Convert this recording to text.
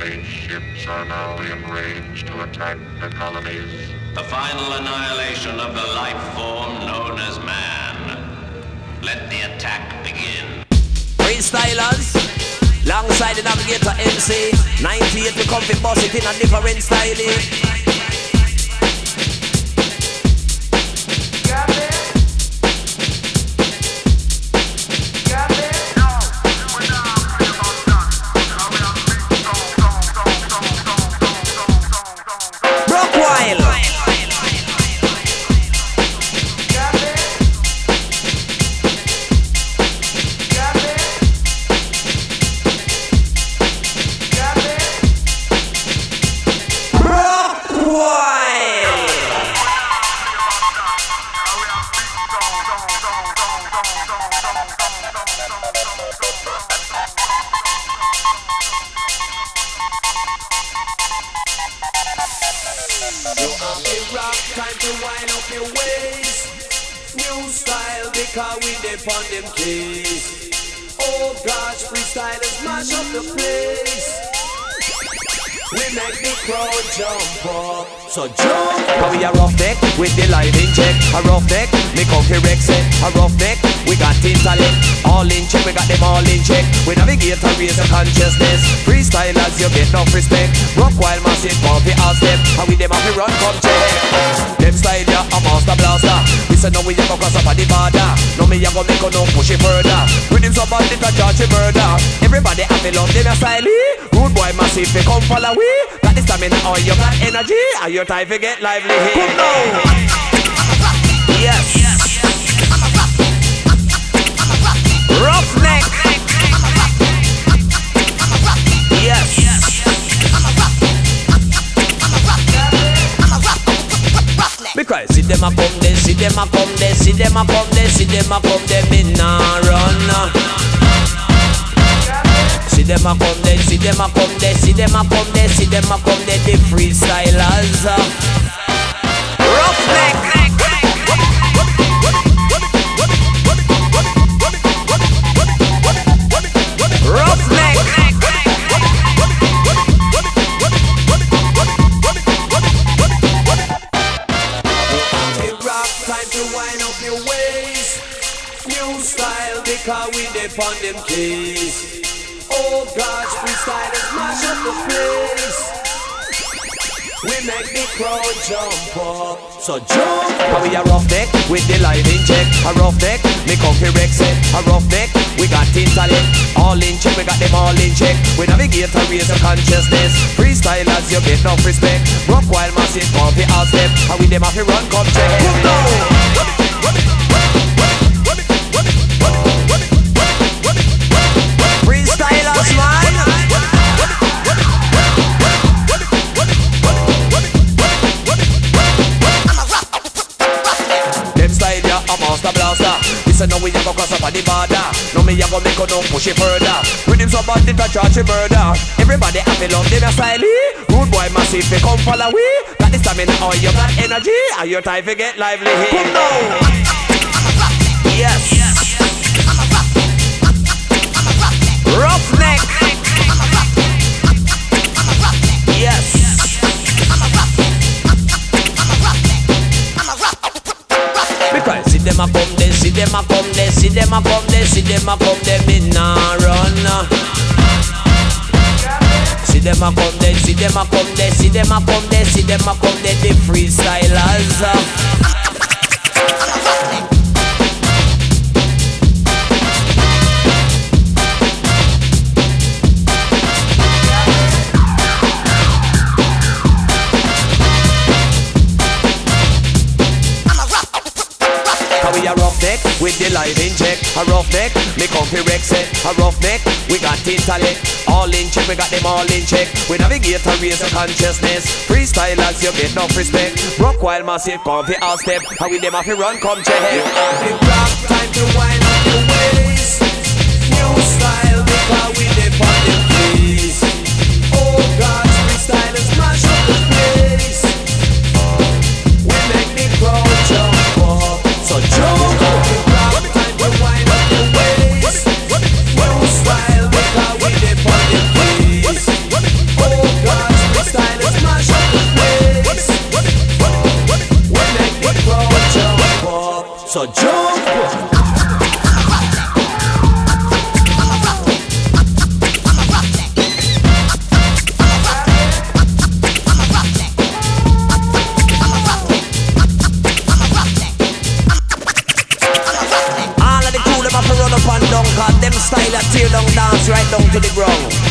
spaceships are now in range to attack the colonies. The final annihilation of the life form known as man. Let the attack begin. Freestylers, alongside the Navigator MC. 98 we come to boss it in a different style. On them keys. Oh gosh, freestylers mash up the place. We make the crowd jump up. So jump! How we a rough neck with the live in check. A rough neck, me come fi Rex it. A rough neck, we got intellect. All in check, we got them all in check. We navigate and raise the consciousness. Freestylers, you get enough respect. Rock while massive, come fi all step. How we them have to run, come check. Them style ya, a master blaster. We say no, we a go cross up at the border. No, me a go make no push it further. With him so bad, it a charge murder. Everybody have to love them a style. Rude boy massive, they come follow we. Got the stamina or you got energy. Are your time to get lively here? Come now. Yes. Roughneck. Yes. Because see them a come there, see them a come there, see them a come there, see them a come there, me nah run. See them a come there, see them a come there, see them a come there, see them a come there, the freestylers. Roughneck. Roughneck. Time to wind up your waist. New style because we dip on them keys. Oh gosh, freestylers mash up the place. We make the crowd jump up. So jump! How we a rough neck with the live in check. A rough neck, me come fi Rex it. A rough neck, we got intellect. All in check, we got them all in check. We navigate and raise the consciousness. Freestylers, you get enough respect. Rock while massive, come fi all step. How we them have to run, come check. Come down! Freestylers, man. Them style ya a master blaster. Listen now we a go cross up at the border. No me a go make no push it further. With him so bad it a charge a murder. Everybody have to love them a style. Rude boy massive they come follow we. Got the stamina or you got energy. Are your time to get lively here? Come down. Yes. Roughneck. Yes. Because see them a come there, see them a come there, see them a come there, see them a come there, me nah run. See them a come there, see them a come there, see them a come there, see them a come there, the freestylers. We a rough neck with the live in check. A rough neck, me come fi Rex it. A rough neck, we got intellect. All in check, we got them all in check. We navigate and raise the consciousness. Freestylers, you get enough respect. Rock while massive, come fi all step. How we them have to run, come check. You have to rock, time to wind up your waist. New style, because we dip on the keys. Oh gosh, freestylers mash up the place. We make the crowd jump up. So jump up, time to wind up your waist. New style, because we dip on the keys. Oh So jump. All of the cool them up to run up and down, cause them style a tear down dance right down to the ground.